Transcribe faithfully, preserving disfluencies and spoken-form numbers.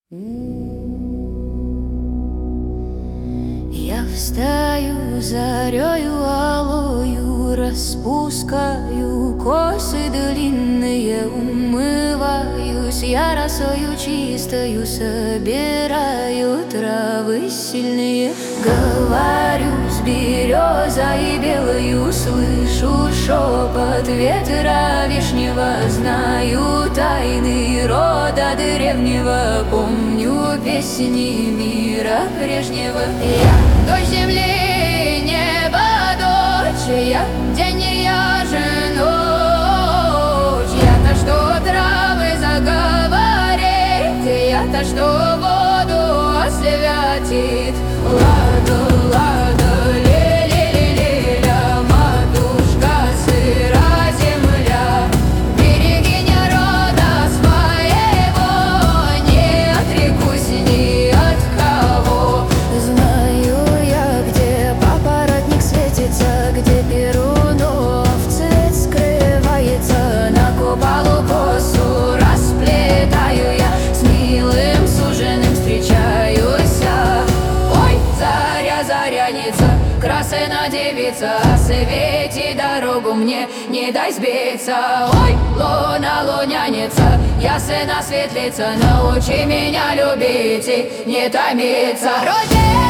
Я встаю зарею алую, распускаю косы длинные, умываюсь я росою чистою, собираю травы сильные. Говорю с березой белою, слышу шепот ветра вишнего, знаю тайны рода древнего, помню песни мира прежнего. Я дочь земли, небо дочь, я день, я же ночь. Я-то, что травы заговорит, я-то, что воду освятит. Лада, лада, ле-ле-ле-ля, матушка сыра земля, берегиня рода своего, не отрекусь ни от кого. Знаю я, где папоротник светится, где перунов цвет скрывается. На купалу косу расплетаю я, с милым суженым встречаюсь. Ой, заря, заряница, красная девица, освети дорогу мне, не дай сбиться. Ой, луна, луняница, ясна светлица, научи меня любить и не томиться. Родина!